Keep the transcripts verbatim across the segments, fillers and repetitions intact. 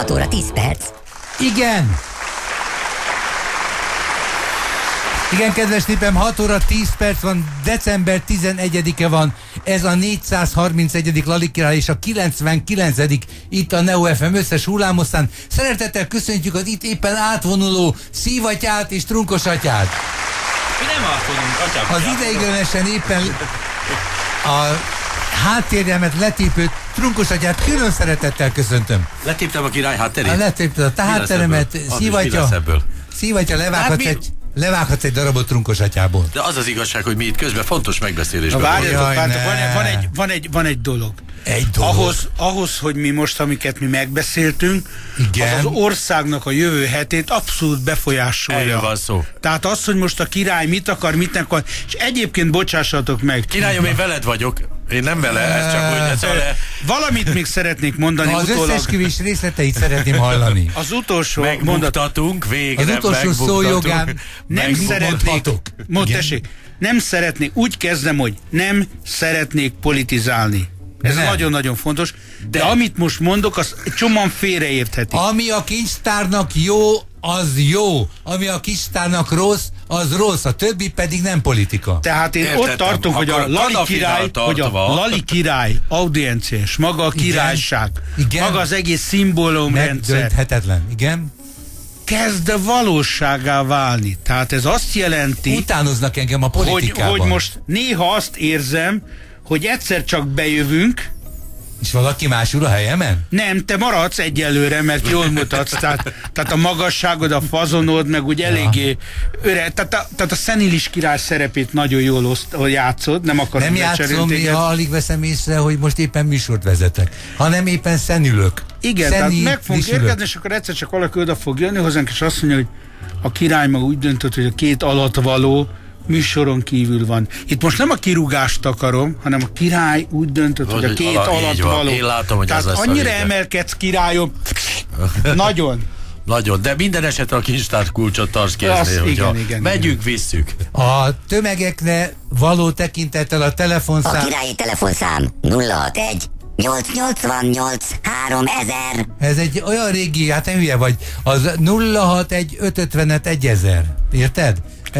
hat óra tíz perc. Igen! Igen, kedves népem, hat óra tíz perc van, december tizenegyedike van, ez a négyszázharmincegyedik Lali Király és a kilencvenkilencedik itt a Neo ef em összes hullámosztán. Szeretettel köszöntjük az itt éppen átvonuló szívatyát és trunkosatyát. Mi nem átvonulunk, atyám. Az ideiglenesen éppen a háttérjemet letépő trunkosatyát külön szeretettel köszöntöm. Letéptem a király hátterét? A letépted a hátteremet, szívatya, szívatya, levághatsz hát egy... Levághatsz egy darabot trunkosatyából. De az az igazság, hogy mi itt közben fontos megbeszélésben várjatok, vagyunk. várjatok, van, egy, van, egy, van, egy, van egy dolog. Egy dolog. Ahhoz, ahhoz, hogy mi most, amiket mi megbeszéltünk, igen, az az országnak a jövő hetét abszolút befolyásolja. Erről van szó. Tehát az, hogy most a király mit akar, mit nem akar, és egyébként bocsássatok meg. Királyom, én veled vagyok. Én nem vele, ez csak úgy, ez a... Valamit még szeretnék mondani. Az utólag... összesküvés részleteit szeretném hallani. Az utolsó megmutatunk végre. Az utolsó szójogán nem szeretnék, mond, tessék, nem szeretnék, úgy kezdem, hogy nem szeretnék politizálni. Ez nagyon-nagyon fontos. De, de amit most mondok, az csomóan félreérthetik. Ami a kincstárnak jó, az jó. Ami a kincstárnak rossz, az rossz. A többi pedig nem politika. Tehát én Értettem. ott tartom, hogy a Lali király, hogy a Lali király audienciás, maga a királyság, igen, maga az egész szimbólumrendszer. Megdönthetetlen, igen. Kezd valóságá válni. Tehát ez azt jelenti... Utánoznak engem a politikában. Hogy, hogy most néha azt érzem, hogy egyszer csak bejövünk, és valaki más ül a helyemen? Nem, te maradsz egyelőre, mert jól mutatsz, tehát, tehát a magasságod, a fazonod, meg úgy eléggé öreg, tehát a, tehát a szenilis király szerepét nagyon jól oszt, játszod, nem akarsz. Nem játszom, ha alig veszem észre, hogy most éppen műsort vezetek, hanem éppen szenülök. Igen, Szeni, tehát meg fogunk érkezni, és akkor egyszer csak valaki oda fog jönni hozzánk, és azt mondja, hogy a király maga úgy döntött, hogy a két alatvaló műsoron kívül van. Itt most nem a kirúgást akarom, hanem a király úgy döntött, hogy, hogy a két alatt való. Én látom, hogy tehát ez lesz annyira emelkedsz, királyom. Nagyon. Nagyon, de minden esetre a kincstár kulcsot tarts kéznél, hogyha igen, igen, megyünk, igen. visszük. A tömegekre való tekintettel a telefonszám... A királyi telefonszám nulla hatvanegy nyolc nyolcvannyolc háromezer. Ez egy olyan régi, hát te hülye vagy, az nulla hatvanegy ötszázötvenöt egyezer. Érted?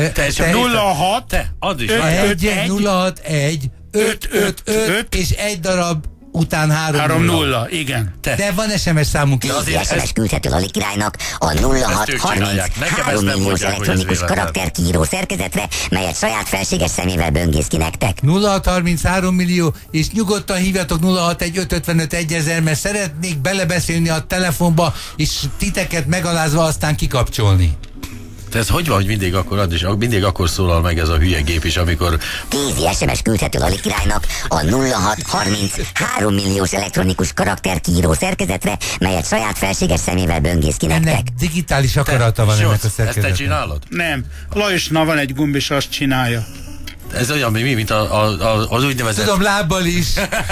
Te nulla hat te, add is. nulla hatvanegy ötszázötvenöt és egy darab után három, három nulla, igen. Te. De van es em es számunk. tíz es em es küldhető Lali királynak a nulla hat harminc három milliós elektronikus karakterkiíró szerkezetre, melyet saját felséges szemével böngész ki nektek. nulla hat harminc három millió, és nyugodtan hívjatok nulla hatvanegy ötszázötvenöt egyezer, mert szeretnék belebeszélni a telefonba, és titeket megalázva aztán kikapcsolni. Ez hogy van, hogy mindig akkor, ad is, mindig akkor szólal meg ez a hülye gép is, amikor... tíz es em es küldhető Lali királynak a nulla hat harminc három milliós elektronikus karakterkiíró szerkezetre, melyet saját felséges szemével böngész ki nektek. Ennek digitális akarata van ennek a szerkezetnek. Ezt te csinálod? Nem. Lajosnál van egy gomb, és azt csinálja. Ez olyan, mi, mint a, a, a, az úgynevezett... Tudom, lábbal is.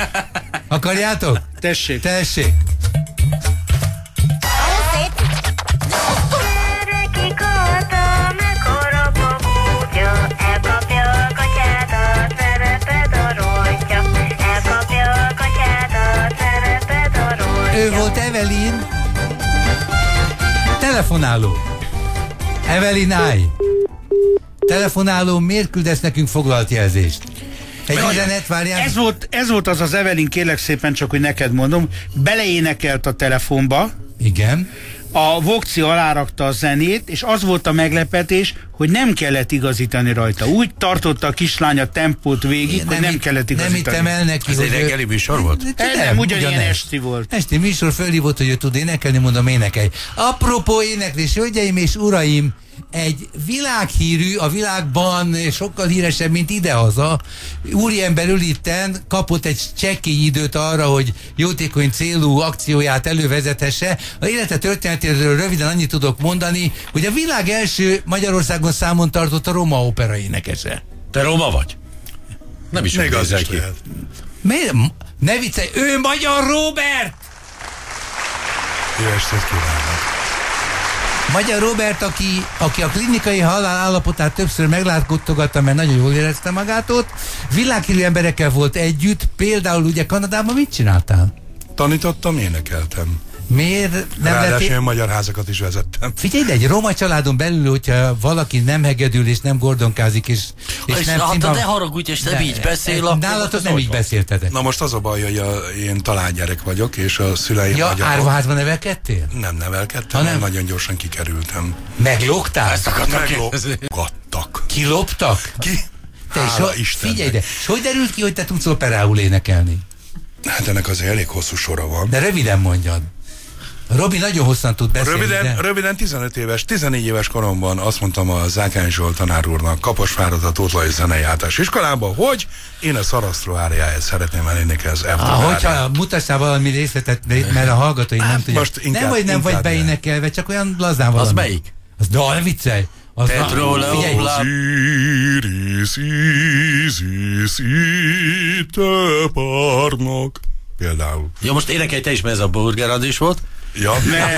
Akarjátok? Tessék. Tessék. Ő volt Evelyn. Telefonáló. Evelyn, állj. Telefonáló, miért küldesz nekünk foglalt jelzést? Egy üzenet, várjál. Ez volt, ez volt az az Evelyn, kérlek szépen, csak hogy neked mondom, beleénekelt a telefonba. Igen. A Vokci alárakta a zenét, és az volt a meglepetés, hogy nem kellett igazítani rajta. Úgy tartotta a kislány a tempót végig, nem, hogy nem kellett igazítani. Nem hittem el neki, ez egy reggeli műsor volt? Nem, nem ugyanilyen esti volt. Esti műsor fölhívott, hogy ő tud énekelni, mondom, énekelj. Apropó éneklés, hölgyeim és uraim, egy világhírű, a világban sokkal híresebb, mint idehaza, úriember itten kapott egy csekély időt arra, hogy jótékony célú akcióját elővezethesse. A élete történetéről röviden annyit tudok mondani, hogy a világ első Magyarországon számon tartott a Roma opera énekese. Te roma vagy? Nem is még az is ki. lehet. Miért? Ne viccelj, ő Magyar Róbert! Jó estét kívánok! Magyar Róbert, aki, aki a klinikai halál állapotát többször meglátogatta, mert nagyon jól érezte magát ott, világhírű emberekkel volt együtt, például ugye Kanadában mit csináltál? Tanítottam, énekeltem. Miért nem Ráadásul lehet... én magyar házakat is vezettem. Figyelj, de egy roma családon belül, hogyha valaki nem hegedül és nem gordonkázik, és, és, És nem hát cimba... ne haragudj, és nem így beszél, akkor Nálatok az nem hogy így van? beszéltetek. Na most az a baj, hogy a, én talánygyerek vagyok, és a szüleim Ja, magyarok. árvaházban nevelkedtél? Nem nevelkedtem, Hanem? hanem nagyon gyorsan kikerültem. Meglógtál? Ezt akartam kérdezni. Meglopgattak. Kiloptak? Ki? Te és Hála ho- Istennek. figyelj, de és hogy derült ki, hogy te tudsz operául énekelni? Hát ennek azért elég hosszú sora van. De röviden mondjad. Robi nagyon hosszan tud beszélni. Röviden, de... röviden tizenöt éves, tizennégy éves koromban azt mondtam a Zákány Zsolt tanár úrnak, Kaposváron a Tóth Lajos zenei általános iskolában, hogy én a Szarasztró áriáját szeretném elénekelni az F. Ah, hogyha mutassál valami részletet, mert a hallgatói nem Hát tudják. most inkább- nem, hogy nem vagy inkább ne. beénekelve, csak olyan lazán valami. Az melyik? Az, de ne viccelj. Az Petróleum figyelj, lá- Iris, Isis, te párnak. Például. Jó, most énekelj te is, mert ez a Burger Andris volt. Ja,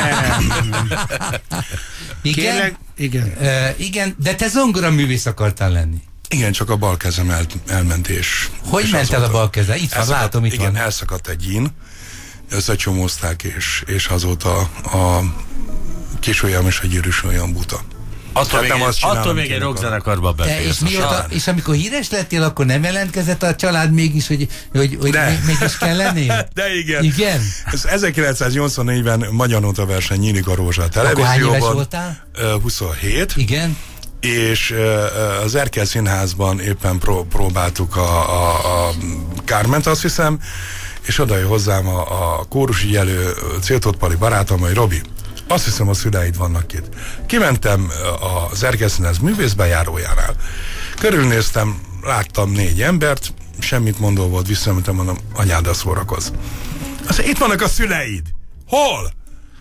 igen, Kérlek, igen. uh, igen, de te zongora művész akartál lenni. igen, csak a bal kezem el, elment és... Hogy és ment el a azóta- bal keze? Itt van, elszakadt- látom, itt igen, van. elszakadt egy ín, összecsomózták, és, és azóta a kisujjam és a gyűrűsujjam buta. Attól Hát még, nem azt csinálom, attól még egy tényleg rockzenekarban Te, és, beférsz. mióta, és amikor híres lettél, akkor nem jelentkezett a család mégis, hogy, hogy, hogy De. még, mégis kell lennél? De igen. Igen? Ez ezerkilencszáznyolcvannégyben Magyar Nóta verseny Nyílik a Rózsa a Akkor hány éves televízióban. voltál? Ö, huszonhét. Igen? És ö, az Erkel Színházban éppen pró- próbáltuk a, a, a Kárment, azt hiszem, és oda jön hozzám a, a kórusügyelő Céltott Pali barátom, hogy Robi, azt hiszem a szüleid vannak itt. Kimentem az Erkel Színház művészbejárójánál. Körülnéztem, láttam négy embert, semmit mondó volt, visszamentem, mondom, anyáddal szórakozz. Azt mondja, itt vannak a szüleid. Hol?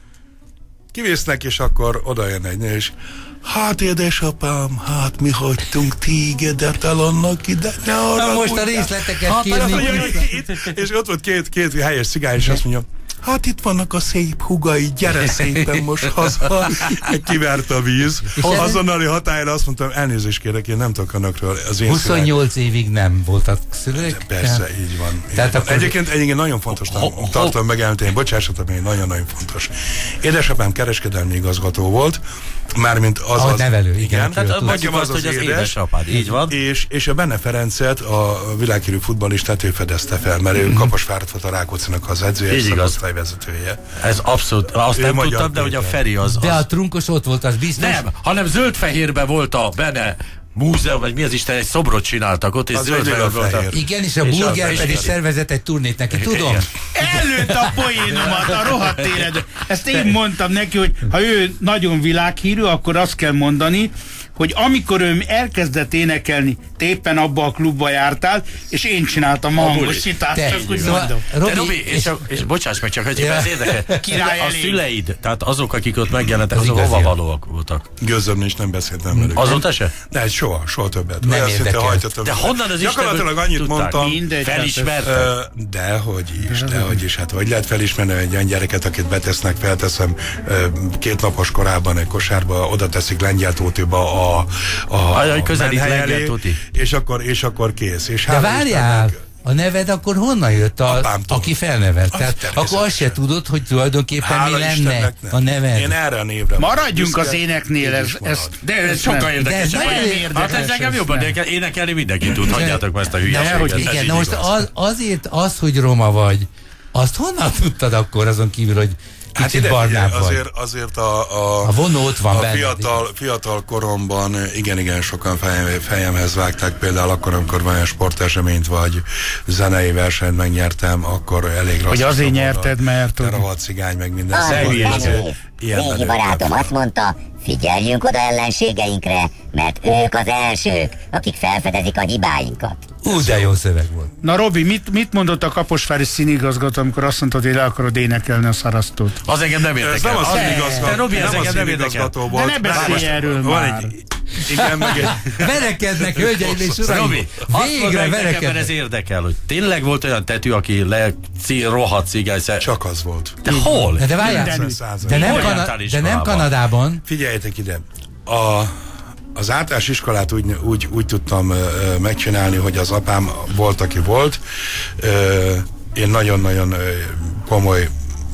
Kivésznek, és akkor oda jön egy nő, és hát édesapám, hát mi hagytunk tégedet el annak ide. Ne arra Na most a tudjál. részleteket Hát, kérni. azt mondja, itt, és ott volt két, két helyes cigány, és azt mondja, hát itt vannak a szép hugai, gyere szépen most haza. Kivert a víz. Azonnali hatályra azt mondtam, elnézést kérek, én nem tudok önökről. Az én huszonnyolc évig nem voltak szülők? Persze, így van. Így Tehát van. akkor- Egyébként, egyébként nagyon fontos tartom megemlíteni, bocsássatok még, nagyon-nagyon fontos. Édesapám kereskedelmi igazgató volt, mármint az A az... nevelő, igen. igen. Tehát Tudod. mondjuk Nekem azt, hogy az édes, édesapád. Így van. És, és a Benne Ferencet, a világhírű futballistát ő fedezte fel, mert ő Kaposvárat volt a Rákóczinak az edzője, Így és igaz. szakosztályvezetője. Ez abszolút, azt Ő nem magyar tudtam, de hogy a Péter. Feri az... De az a trunkos ott volt, az biztos. nem, hanem zöld-fehérben volt a Benne múzeum, vagy mi az Isten, egy szobrot csináltak ott, és Az zöld-fehér mindig a volt a... fehér. Igen, és a És bulgár az- pedig és- szervezett egy turnét neki, tudom? Igen. Előtt a poénomat, a rohadt éred. Ezt én mondtam neki, hogy ha ő nagyon világhírű, akkor azt kell mondani, hogy amikor ő elkezdett énekelni, te éppen abba a klubba jártál, és én csináltam a hangosítást, Te, csak úgy szóval, mondom. De Robi, Robi, és, a, és bocsáss meg csak, hogy Ja. ez érdekel. Király A elég. szüleid, tehát azok, akik ott megjelentek, Az azok igazi. hova valóak voltak? Gőzöm is nem beszéltem velük. Azóta se? De soha, soha többet. Nem Olyan szinte érdekel. hajtottam. De honnan az Gyakorlatilag Istenből annyit tudták? mondtam. Mindegy, Felismertek? Ö, Dehogy is, dehogy is. Hát hogy lehet felismerni egy olyan gyereket, akit betesznek, felteszem ö, két napos korában egy kosárba, oda teszik Lengyeltótiba a, a, Ajaj, a közelít menhely elé, Lengyeltóti. és akkor, és akkor kész. És de hála várjál, Istennek, a neved akkor honnan jött, a, Apámtól. aki felnevelt? Az Tehát természetesen. akkor azt se tudod, hogy tulajdonképpen mi hála lenne Istennek nem. a neved. Én erre a névre Maradjunk büszke, az éneknél, így ez, is ez, marad. De ez sokkal nem. érdekesebb. De ez nagyon Hát érdekes, ez nekem ez jobban nem. érdekel. Énekelni mindenki tud. Hagyjátok meg ezt a De, hülyeséget. hogy ez igen, így de most igaz. az, azért az, hogy roma vagy, azt honnan tudtad akkor azon kívül, hogy Hát kicsit ide, barnább vagy? azért, azért a, a, A vonó ott van a benned, fiatal, fiatal koromban igen-igen sokan fejem, fejemhez vágták, például akkor, amikor valamilyen sporteseményt vagy zenei versenyt megnyertem, akkor elég rossz. Hogy azért nyerted, mert- A rohadt cigány, meg minden. Az Szóval Benni, ilyen régi menők barátom lettek. azt mondta, figyeljünk oda ellenségeinkre, mert ők az elsők, akik felfedezik a hibáinkat. Ú, de jó szöveg volt. Na Robi, mit, mit mondott a kaposvári színigazgató, amikor azt mondtad, hogy le akarod énekelni a Szarasztót? Az engem nem Ez érdekel. nem a Az- színigazgató, Te, Robi, ez nem a engem nem érdekel. színigazgató volt. De ne beszélj Most erről van már. Egy, igen, meg egy... Verekednek, hölgyeim és uraim! Robi, azt mondd Végre meg nekem, mert verekednek! ez érdekel, hogy tényleg volt olyan tetű, aki le ci, rohadt cigány szer... Csak az volt. De hol? De várjál, Mindenütt. de nem, Hol Kana- jártál de nem iskolában? Kanadában, Figyeljetek ide, a, az általános iskolát úgy, úgy, úgy tudtam ö, megcsinálni, hogy az apám volt, aki volt. Ö, én nagyon-nagyon ö, komoly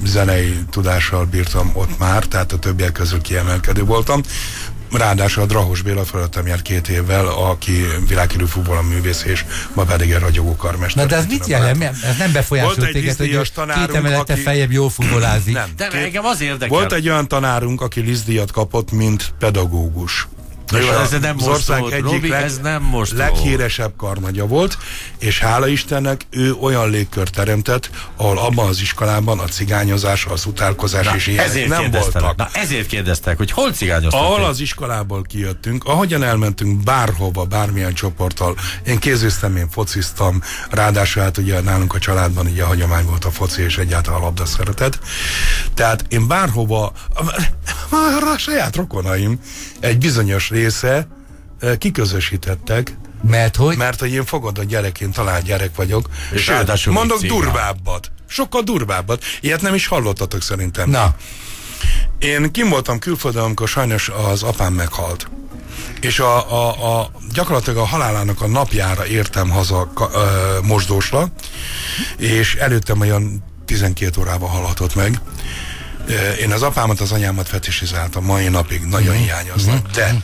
zenei tudással bírtam ott már, tehát a többiek közül kiemelkedő voltam. Ráadásul a Drahos Béla fölöttem járt két évvel, aki világhírű futballművész, és ma pedig egy ragyogó karmester. Na de ez mit jelent? Ez nem befolyásolt téged, hogy két emelete aki... feljebb jól futbollázik. Nem, de két... engem az érdekel. Volt egy olyan tanárunk, aki lisztdíjat kapott, mint pedagógus. És ez nem az ország volt, egyik Robi, leg, ez nem most leghíresebb karnagya volt, és hála Istennek ő olyan légkört teremtett, ahol abban az iskolában a cigányozás, az utálkozás Na, és ilyenek nem voltak. Na ezért kérdeztek, hogy hol cigányoztak? Ahol én? Az iskolából kijöttünk, ahogyan elmentünk bárhova, bármilyen csoporttal, én kézőztem, én fociztam, ráadásul hát ugye nálunk a családban ugye a hagyomány volt a foci és egyáltalán a labda szeretet. Tehát én bárhova, már a saját rokonaim egy bizonyos része kiközösítettek. Mert hogy? Mert hogy én fogod a gyerek, én talált gyerek vagyok. És sőt, mondok durvábbat. Sokkal durvábbat. Ilyet nem is hallottatok szerintem. Na. Én kim voltam külföldön, amikor sajnos az apám meghalt. És a, a, a, gyakorlatilag a halálának a napjára értem haza a, a, Mosdósra, és előttem olyan tizenkét órával halhatott meg. Én az apámat, az anyámat fetisizáltam, mai napig nagyon hiányoznak, de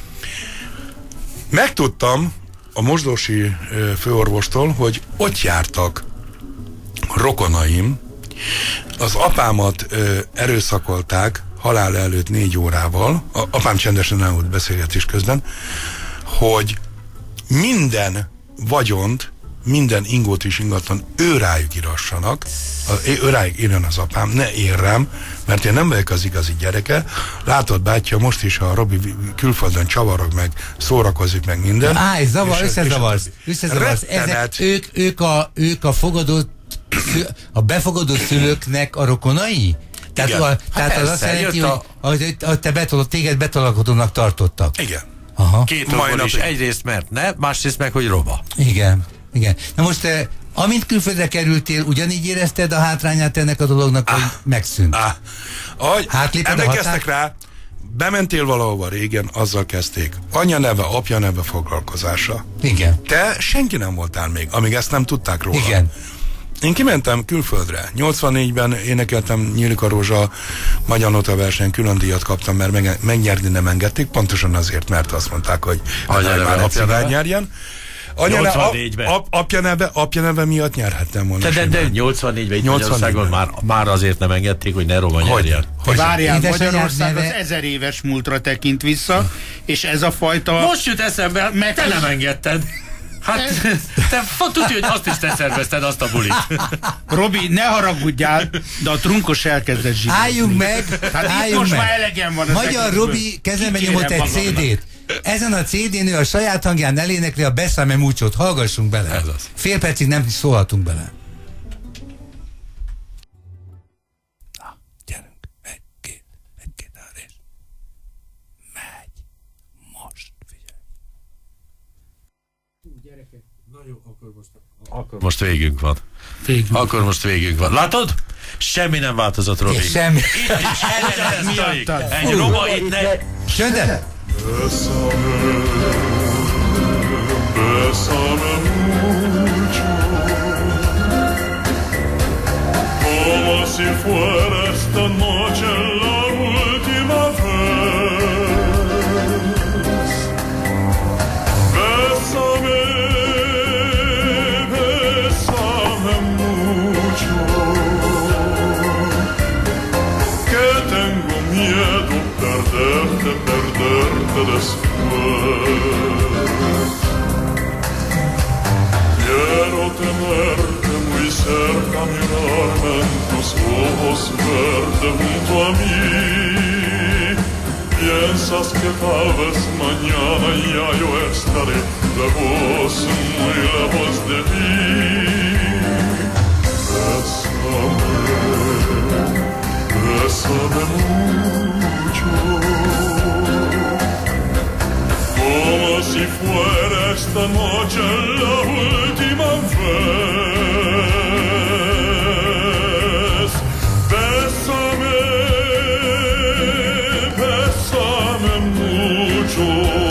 megtudtam a mosdósi főorvostól, hogy ott jártak rokonaim, az apámat erőszakolták halál előtt négy órával, a, apám csendesen elmúlt beszélgetés közben, hogy minden vagyont, minden ingót és ingatlan ő rájuk irassanak, ő rájuk írjon az apám, ne én rám, mert én nem vagyok az igazi gyereke. Látod, bátyja, most is a Robi külföldön csavarog meg, szórakozik meg minden. Áj, zavar, összezavarsz, összezavarsz. Ezek, ők, ők, a, ők a fogadott, a befogadó szülőknek a rokonai? Tehát, a, hát tehát persze, az azt jelenti, a... hogy, hogy te betol, téged betolakodónak tartottak. Igen. Aha. Két okból is, egyrészt mert ne, másrészt meg, hogy roba. Igen, igen. Na most te, amint külföldre kerültél, ugyanígy érezted a hátrányát ennek a dolognak, ah, hogy megszűnt? Ah, ahogy emlékeztek rá, bementél valahova régen, azzal kezdték. Anya neve, apja neve foglalkozása. Igen. Te senki nem voltál még, amíg ezt nem tudták róla. Igen. Én kimentem külföldre. nyolcvannégyben énekeltem Nyílik a Rózsa magyar nota versenyen, külön díjat kaptam, mert meg, megnyerni nem engedték, pontosan azért, mert azt mondták, hogy a cigány nyerjen. nyolcvannégyben. Ap, apja, neve, apja neve miatt nyerhettem volna. De, de, de nyolcvannégyben itt Magyarországon már, már azért nem engedték, hogy ne roma nyerjen. Hogy várjál, Magyarország az ezer éves múltra tekint vissza, és ez a fajta... Most jut eszembe, mert te nem engedted. Hát, te tudja, hogy azt is te szervezted, azt a bulit. Robi, ne haragudjál, de a trunkos elkezdett zsírozni. Álljunk meg, hát álljunk most meg. már elegem van. Magyar Robi kezembe nyomott egy cé dét. Ezen a cé dén ő a saját hangján elénekli a Bessame Muchót. Hallgassunk bele. Ez az. Fél percig nem szólhatunk bele. Na, gyerünk. Egy, két, egy, két, három, és megy. Most, figyelj. Gyerekek, nagyon, akkor most... Akkor most végünk van. Végünk. Akkor most végünk van. Látod? Semmi nem változott, Robi. És semmi. Itt is ellenes miatt. Egy roma itt ne... Csöndet! Bésame, bésame mucho, como si fuera esta noche la última vez. Bésame, bésame mucho, que tengo miedo perderte, perderte después. Quiero tenerte muy cerca, mirarme en tus ojos, verte junto a mí. Piensas que tal vez mañana ya yo estaré lejos, muy lejos de ti. Bésame, bésame mucho, como si fuera esta noche la última vez. Bésame, bésame mucho,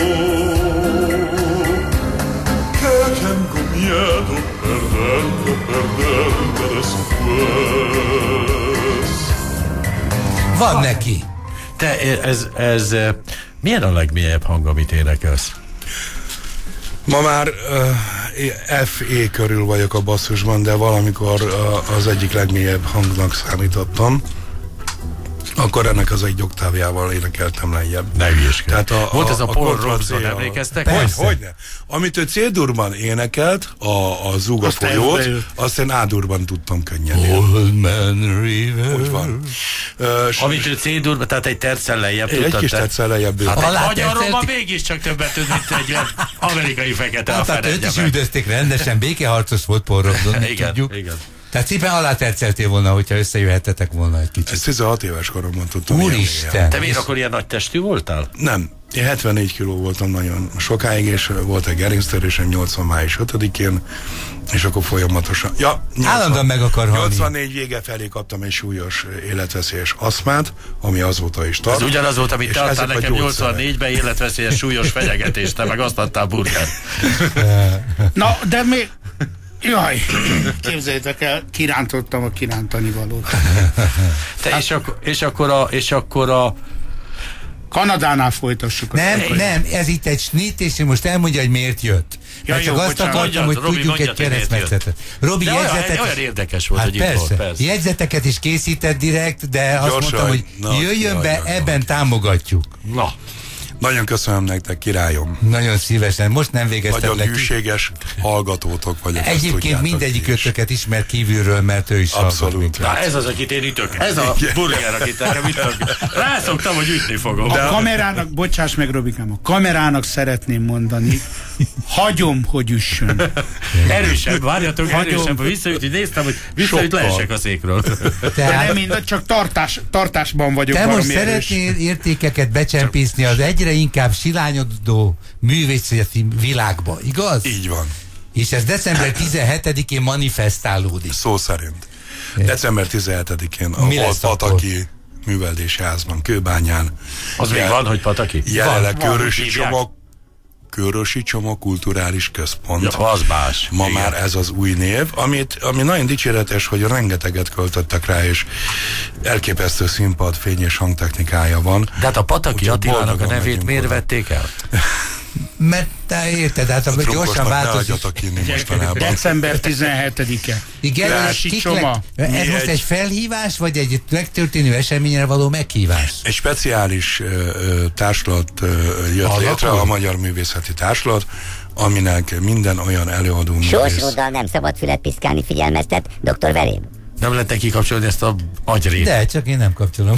que tengo miedo perderte, perderte después. Van neki. Te, ez, ez milyen a legmélyebb hang, amit énekelsz? Ma már uh, F E körül vagyok a basszusban, de valamikor uh, az egyik legmélyebb hangnak számítottam. Akkor ennek az egy oktávjával énekeltem lejjebb. Ne hülyeskedj. Volt ez a, a Paul Robson, emlékeztek? Hogy, hogyne. Amit ő C-durban énekelt, a, a Zúga folyót, azt én A-durban tudtam könnyen. Old Man River. Úgy van. Uh, Amit ő C-durban, tehát egy terccel lejjebb tudtad. Egy kis terccel lejjebb. Hát egy magyarról mégiscsak többet tud, mint egy amerikai fekete hát, a hát őt is üldözték rendesen, békeharcos volt Paul Robson, igen, tudjuk. Igen. Tehát szépen aláterceltél volna, hogyha összejöhetetek volna egy kicsit. Ezt tizenhat éves koromban tudtam. Úristen! Te miért akkor ilyen nagy testű voltál? Nem. Én hetvennégy kiló voltam nagyon sokáig, és volt egy gerinctörésem nyolcvan május ötödikén, és akkor folyamatosan... Ja, állandóan meg akar halni. nyolcvannégy vége felé kaptam egy súlyos életveszélyes aszmát, ami azóta is tart. Ez ugyanaz volt, amit te adtál nekem nyolcvannégyben életveszélyes súlyos fenyegetést, te meg azt adtál burger. Na, de még... Jaj, képzeljétek el, kirántottam a kirántani valót. Te és, ak- és akkor a... És akkor a Kanadánál folytassuk. Nem, nem, ez itt egy snit, és most elmondja, hogy miért jött. Ja, Mert csak jó, azt bocsánat. akartam, hogy Robi, tudjuk egy keresztmetszetet. Robi, de olyan, jegyzetet... olyan érdekes volt, hát hogy persze, itt volt, persze. Jegyzeteket is készített direkt, de azt Gyorsan, mondtam, hogy na, jöjjön jaj, be, jaj, ebben jaj. támogatjuk. Na. Nagyon köszönöm nektek, királyom. Nagyon szívesen. Most nem végeztem Nagyon le. hűséges hallgatótok vagyok. Egyébként mindegyik ötöket ismer kívülről, mert ő is abszolút. Na ez az, akit én ütök. Ez a burger, akit nekem ütök. Rászoktam, hogy ütni fogom. A kamerának, bocsáss meg Robikám, a kamerának szeretném mondani, hagyom, hogy üssön. Erősebb, várjatok, Hagyom. erősebb. Visszaüt, hogy néztem, hogy visszaüt, leesek a székről. De nem mind, csak tartás, tartásban vagyok. Te most valami erős. szeretnél értékeket becsempészni az egyre inkább silányodó művészeti világba, igaz? Így van. És ez december tizenhetedikén manifestálódik. Szó szerint. december tizenhetedikén a Mi lesz Pataki műveldési házban, Kőbányán. Az még van, hogy Pataki? Jelenleg Van, van, Körösi hívják. Csomag Körösi Csomag Kulturális Központ. Ja, az más. Ma Igen. már ez az új név, amit, ami nagyon dicséretes, hogy rengeteget költöttek rá, és elképesztő színpad, fény és hangtechnikája van. De hát a Pataki Úgyhogy Attilának a boldogan nevét megyünk miért oda. vették el? Mert te érted, hát a gyorsan Trombosnak ne változik. hagyjatok inni mostanában. december tizenhetedike. Igen, Járási kik csoma. le- ez Mi most egy- egy felhívás, vagy egy megtörténő eseményre való meghívás? Egy speciális ö, ö, társulat ö, jött Alakul? létre, a Magyar Művészeti Társulat, aminek minden olyan előadó művész. Sorsóddal nem szabad fület piszkálni, figyelmeztet doktor Verém. Nem lehet neki kapcsolni ezt a agyrét. De, csak én nem kapcsolom.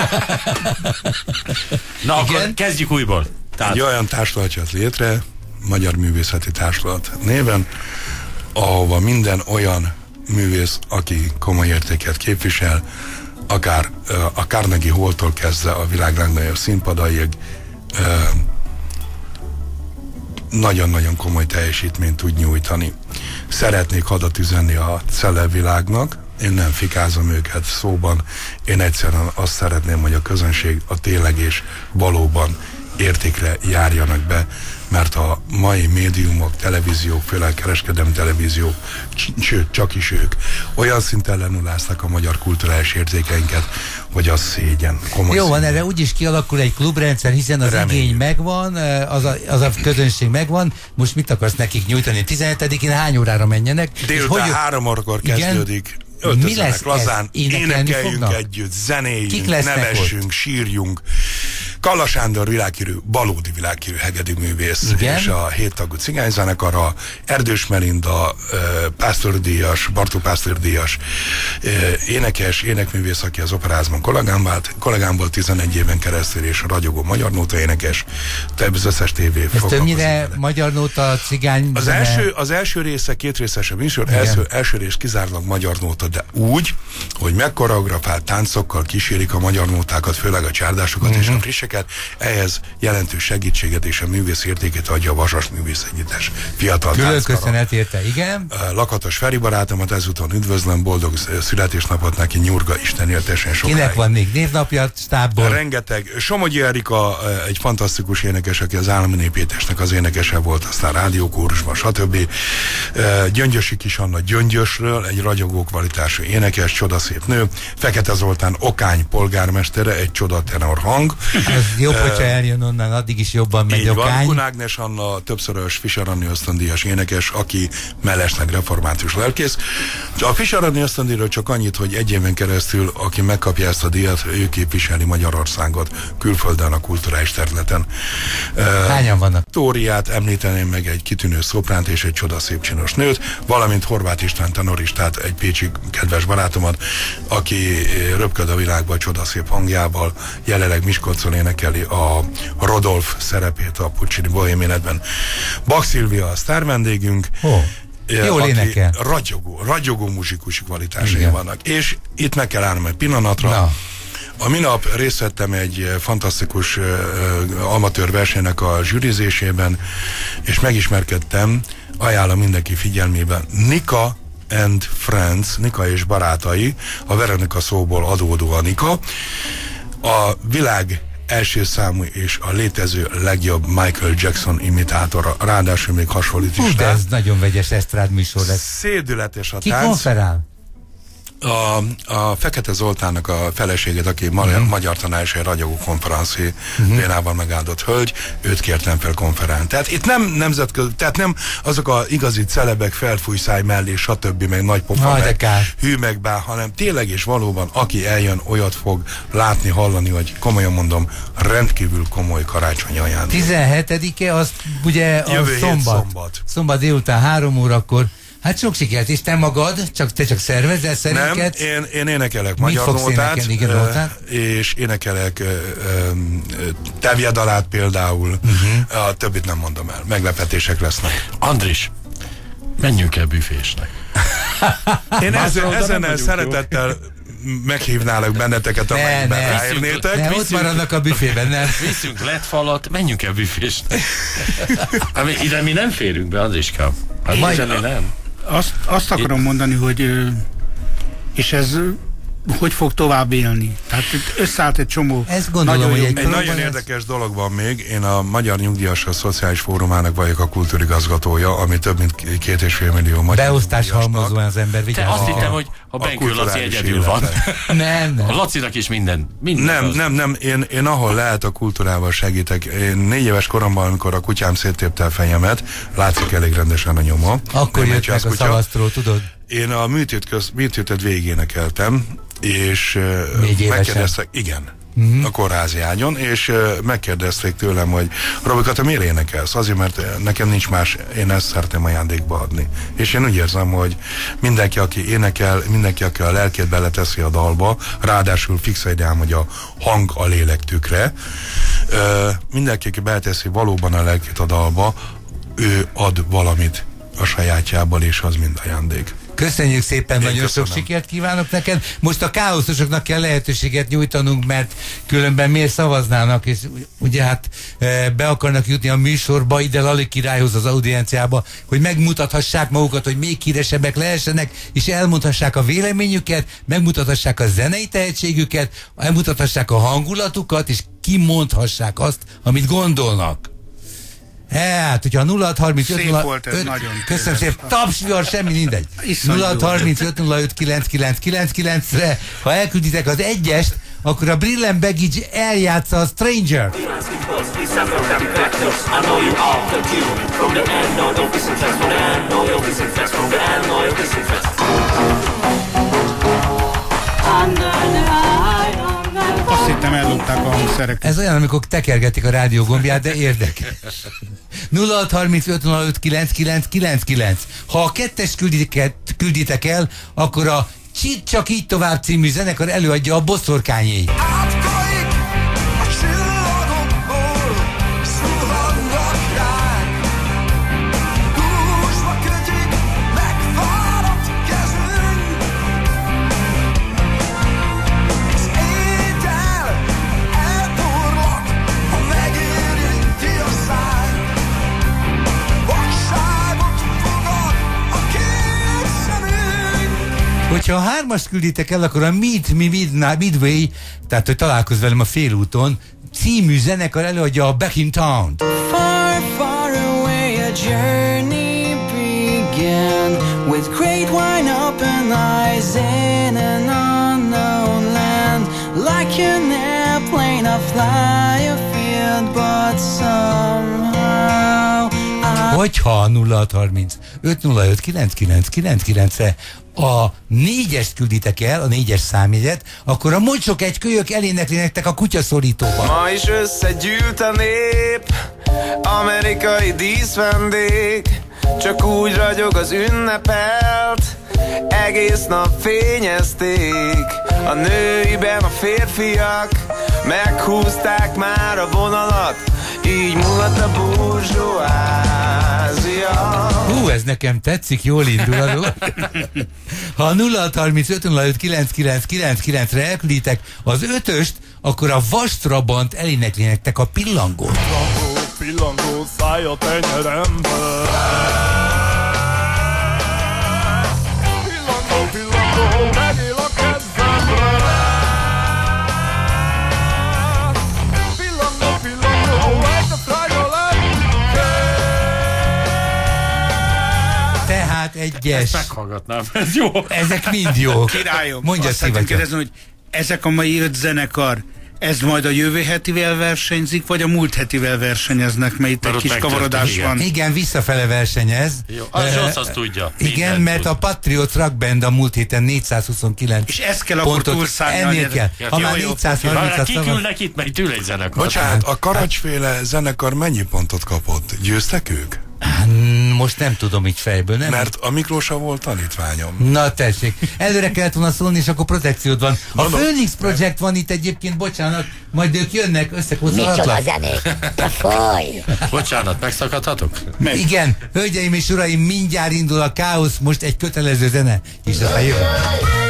Na akkor Igen? kezdjük újból. Tehát Egy olyan társulat jött létre, Magyar Művészeti Társulat néven, ahova minden olyan művész, aki komoly értéket képvisel, akár uh, a Carnegie Hall-tól kezdve a világ legnagyobb színpadaig, uh, nagyon-nagyon komoly teljesítményt tud nyújtani. Szeretnék hadat üzenni a celebvilágnak, én nem fikázom őket szóban, én egyszerűen azt szeretném, hogy a közönség a tényleg és valóban értékre járjanak be, mert a mai médiumok, televíziók, főleg kereskedelmi televíziók, sőt, csak is ők olyan szinten lenulázták a magyar kulturális értékeinket, hogy az szégyen. Komoly Jó van, szégyen. erre úgyis kialakul egy klubrendszer, hiszen az Reméljük. igény megvan, az a, az a közönség megvan, most mit akarsz nekik nyújtani? tizenhetedikén hány órára menjenek? És Délután hogy- három órakor Igen? kezdődik. Mi lesz Öltözzenek ez? lazán, Énekelni énekeljünk fognak? együtt, zenéljünk, Kik lesznek nevessünk, ott? sírjunk. Kalla Sándor világhírű, valódi világhírű hegedű művész, Igen? és a héttagú cigányzenekara, Erdős Melinda, pásztordíjas, Bartó pásztordíjas, énekes, énekművész, aki az operázban kollégám vált, kollégám volt tizenegy éven keresztül, és ragyogó magyar nóta énekes, több az összes tévé. Ez többnyire magyar nóta, cigány... Az zene- első, az első része két részes a műsor, első, első rész kizárólag magyar nóta, de úgy, hogy megkoreografált táncokkal kísérik a magyar nótákat, főleg a csárdásokat uh-huh. és a frisseket, művészeket, ehhez jelentős segítséget és a művész értékét adja a Vasas Művész Együttes fiatal Külön tánckara. köszönet érte, igen. Lakatos Feri barátomat ezúton üdvözlöm, boldog születésnapot neki, Nyurga Isten éltessen sokáig. Kinek van még névnapja stábból? Rengeteg. Somogyi Erika egy fantasztikus énekes, aki az Állami Népétesnek az énekese volt, aztán rádiókórusban, stb. Gyöngyösi Kis Anna Gyöngyösről, egy ragyogó kvalitású énekes, csodaszép nő. Fekete Zoltán Okány polgármestere, egy csoda tenor hang. Ez jobb, hogyha eljön onnan, addig is jobban megy Így van, Okány. Kun Ágnes Anna, többszörös Fischer Anni ösztöndíjas énekes, aki mellesleg református lelkész. A Fischer Anni ösztöndíjról csak annyit, hogy egy éven keresztül, aki megkapja ezt a díjat, ő képviseli Magyarországot külföldön a kulturális területen. Hányan vannak? Tóriát említeném meg, egy kitűnő szopránt és egy csodaszép csinos nőt, valamint Horváth István tenoristát, egy pécsi kedves barátomat, aki röpköd a világban csodaszép hangjával, jelenleg Miskolcon énekeli a Rodolf szerepét a Puccini Bohém életben. Bach Szilvia a sztár vendégünk. Oh. Jól énekel. Ragyogó, ragyogó muzsikusi kvalitásai vannak. És itt meg kell állnom egy pillanatra. Na. A minap részt vettem egy fantasztikus uh, amatőr versenynek a zsűrizésében, és megismerkedtem, ajánlom mindenki figyelmében, Nika and Friends, Nika és barátai, a Veronika szóból adódó a Nika, a világ első számú és a létező legjobb Michael Jackson imitátora, ráadásul még hasonlít is. Hú, de ez nagyon vegyes esztrád műsor lesz. Szédületes a Ki tánc. konferál? A, a Fekete Zoltánnak a feleségét, aki uh-huh. magyar, magyar tanács egy ragyogó konferenci uh-huh. Lénával megáldott hölgy, őt kértem fel konferálni. Tehát itt nem nemzetközi, tehát nem azok a igazi celebek felfújszáj mellé, stb. Meg nagy pofa, meg hű meg bá, hanem tényleg és valóban, aki eljön, olyat fog látni, hallani, hogy komolyan mondom, rendkívül komoly karácsonyi ajándék. tizenhetedike az ugye a Jövő szombat. szombat. Szombat délután három órakor. Hát sok sikert, és te magad, csak, te csak szervezel szerünket. Nem, én, én énekelek magyar nótát, és énekelek Tevje dalát például, uh-huh. a többit nem mondom el, meglepetések lesznek. Andris, menjünk el büfésnek. Én ezen, ezen szeretettel meghívnálok benneteket, amelyikben ráérnétek. Ne, ott maradnak a büfében, nem? Viszünk lett falat, menjünk el büfésnek. Hát, ide mi nem férünk be, Andriska. Hát majd nem. Azt, azt akarom mondani, hogy és ez hogy fog tovább élni. Tehát itt összeállt egy csomó. Ezt gondolom, nagyon hogy egy, egy nagyon érdekes dolog van még. Én a Magyar Nyugdíjasok Szociális Fórumának vagyok a kultúrigazgatója, ami több mint két és fél millió magyar beosztás halmozóan az ember vigyáz. Te azt hittem, hogy a Benkő Laci egyedül van. Nem, nem. A Lacinak is minden. minden nem, az. nem, nem. Én, én ahol lehet a kultúrával segítek. Én négy éves koromban, amikor a kutyám széttépte a fejemet, látszik elég rendesen a nyoma. Akkor nem jött meg a szavasztról, tudod? Én a műtét köz, műtétet végigénekeltem, és megkérdeztek, igen, uh-huh. a kórházi ágyon, és uh, megkérdezték tőlem, hogy Robika, te miért énekelsz? Azért, mert nekem nincs más, én ezt szeretném ajándékba adni. És én úgy érzem, hogy mindenki, aki énekel, mindenki, aki a lelkét beleteszi a dalba, ráadásul fix idejám, hogy a hang a lélek tükre, uh, mindenki, aki beleteszi valóban a lelkét a dalba, ő ad valamit a sajátjából, és az mind ajándék. Köszönjük szépen, Én nagyon köszönöm. sok sikert kívánok neked. Most a káoszosoknak kell lehetőséget nyújtanunk, mert különben miért szavaznának, és ugye hát be akarnak jutni a műsorba, ide Lali királyhoz, az audienciába, hogy megmutathassák magukat, hogy még híresebbek lehessenek, és elmondhassák a véleményüket, megmutathassák a zenei tehetségüket, elmutathassák a hangulatukat, és kimondhassák azt, amit gondolnak. Hát, hogyha nulla hat harmincöt Szép nulla volt ez, öt, nagyon köszönöm szépen, tapsviar, semmi mindegy. nulla hat harmincöt nulla öt kilenc kilenc kilenc kilenc-re, ha elkülditek az egyest, akkor a Brillen Baggage eljátsza a Stranger. Azt hittem, ellopták a hangszereket. Ez olyan, amikor tekergetik a rádió gombját, de érdekes. nulla hat harmincöt nulla öt kilenc kilenc kilenc kilenc. Ha a kettes külditek, külditek el, akkor a Csit csak így tovább című zenekar előadja a Boszorkányéi. ha a hármast külditek el, akkor a Meet Me Midna- Midway, tehát hogy találkozz velem a félúton, című zenekar előadja a Back in Town. Far, far away a journey began with great wine open eyes in an unknown land. Like an airplane I fly afield, but somehow I... Hogyha a nulla hat harminc öt nulla öt kilenc kilenc kilenc kilenc-re a négyest külditek el, a négyes számjegyet, akkor a mocsok egy kölyök elénekli nektek a kutyaszorítóban. Ma is összegyűlt a nép, amerikai díszvendég, csak úgy ragyog az ünnepelt, egész nap fényezték. A nőiben a férfiak meghúzták már a vonalat, így mulat a burzsóázia. Hú, ez nekem tetszik, jól indul a dolog. Ha a nulla hat harminc öt nulla öt kilenc kilenc kilenc kilenc-re elkülditek az ötöst, akkor a Vastrabant elénekli nektek a Pillangót. Pillangó, pillangó, szállj a tenyerembe. Pillangó, pillangó, vegyél a kezembe. Pillangó, pillangó, egy a fránya Tehát egyes. Ezt meghallgatnám, ez jó. Ezek mind jó. Királyom, Mondja azt szeretném szívesen. kérdezni, hogy ezek a mai öt zenekar, ez majd a jövő hetivel versenyzik, vagy a múlt hetivel versenyeznek, mert itt Mert egy ott kis megtörtént, kavarodás igen. van. Igen, visszafele versenyez. Jó, az Eh, Zsosz azt tudja. Igen, Mindent mert tud. a Patriot Rock Band a múlt héten négyszázhuszonkilenc És ezt kell akkor pontot, túlszárnyalni. ennél kell. Ha Jó, már jó. négyszázharmincat Várj, szavaz... kiküldnek itt, mert itt ül egy zenekar. Bocsánat, a Karacsféle zenekar mennyi pontot kapott? Győztek ők? Most nem tudom így fejből, nem? Mert a Miklósa volt tanítványom. Na tessék, előre kellett volna szólni, és akkor protekciód van. A Mondom. Phoenix Project van itt egyébként, bocsánat, majd ők jönnek, Micsoda összehozzalatlak. zenék? Te foly! Bocsánat, megszakadhatok? Igen, hölgyeim és uraim, mindjárt indul a káosz, most egy kötelező zene, és aztán jövök.